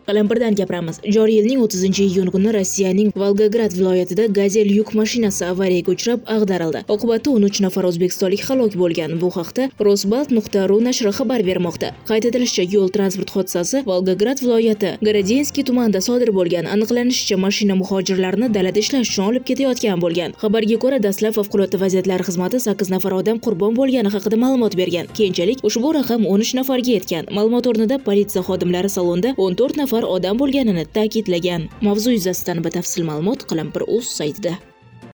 Qalampirdan gapiramiz. Joriy yilning 30-iyun kuni Rossiyaning Volgograd viloyatida Gazel yuk mashinasi avariyaga uchrab, ag'darildi. Oqibatda 13 nafar o'zbekistonlik halok bo'lgan. Bu haqda Rosbalt.ru nashri xabar bermoqda. Qayd etilishicha, yo'l transport hodisasi Volgograd viloyati Gorodinskiy tumanida sodir bo'lgan. Aniqlanishicha, mashina muhojirlarni dalada ishlash uchun olib ketayotgan bo'lgan. Xabarga ko'ra, dastlab favqulodda vaziyatlar xizmati 8 nafar odam qurbon bo'lgani haqida ma'lumot bergan. Keyinchalik ushbu raqam 13 nafarga yetgan. Ma'lumot o'rnida politsiya xodimlari salonda 14 nafar odam bo'lganini ta'kidlagan. Mavzu yuzasidan batafsil ma'lumot Qalampir.uz saytida.